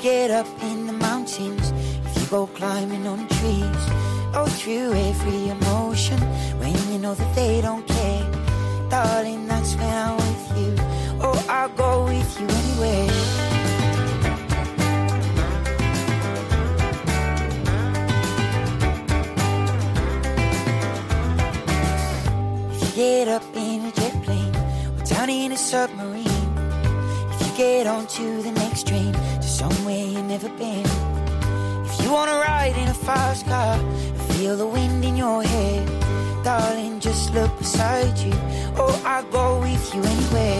get up in the mountains, if you go climbing on trees, go through every emotion when you know that they don't care. Darling, that's when I'm with you. Oh, I'll go with you anywhere. If you get up in a jet plane or down in a submarine, if you get onto the next train to somewhere you've never been, if you wanna ride in a fast car and feel the wind in your hair, darling, just look beside you. Oh, I'll go with you anywhere.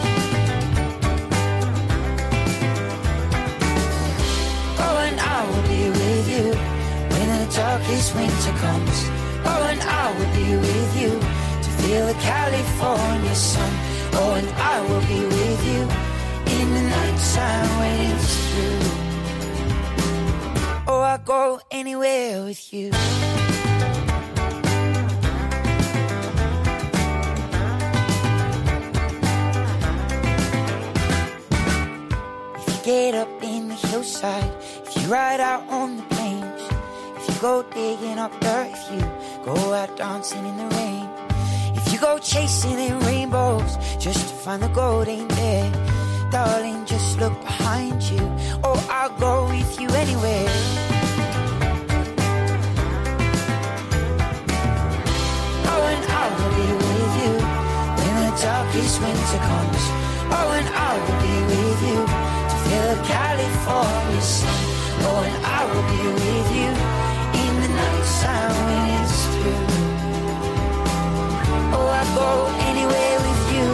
Oh, and I will be with you when the darkest winter comes. Oh, and I will be with you to feel the California sun. Oh, and I will be with you in the nighttime when it's through. Oh, I'll go anywhere with you. Get up in the hillside, if you ride out on the plains, if you go digging up dirt, if you go out dancing in the rain, if you go chasing in rainbows just to find the gold ain't there, darling, just look behind you. Oh, I'll go with you anywhere. Oh, and I will be with you when the darkest winter comes. Oh, and I will be with you feel the California sun. Oh, and I will be with you in the nighttime when it's through. Oh, I go anywhere with you.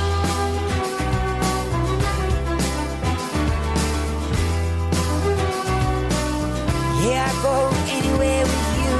Yeah, I go anywhere with you.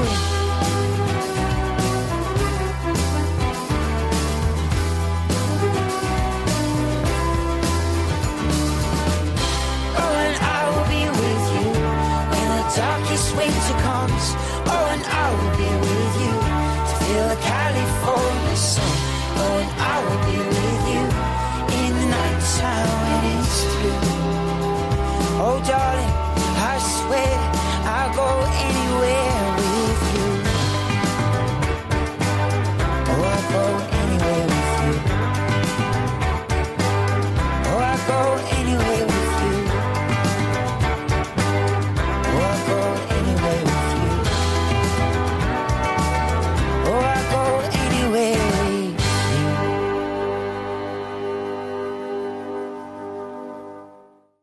Darkest winter comes, oh, and I will be with you to feel the California sun. Oh, and I will be with you in the nighttime when it's through. Oh, darling, I swear I'll go anywhere.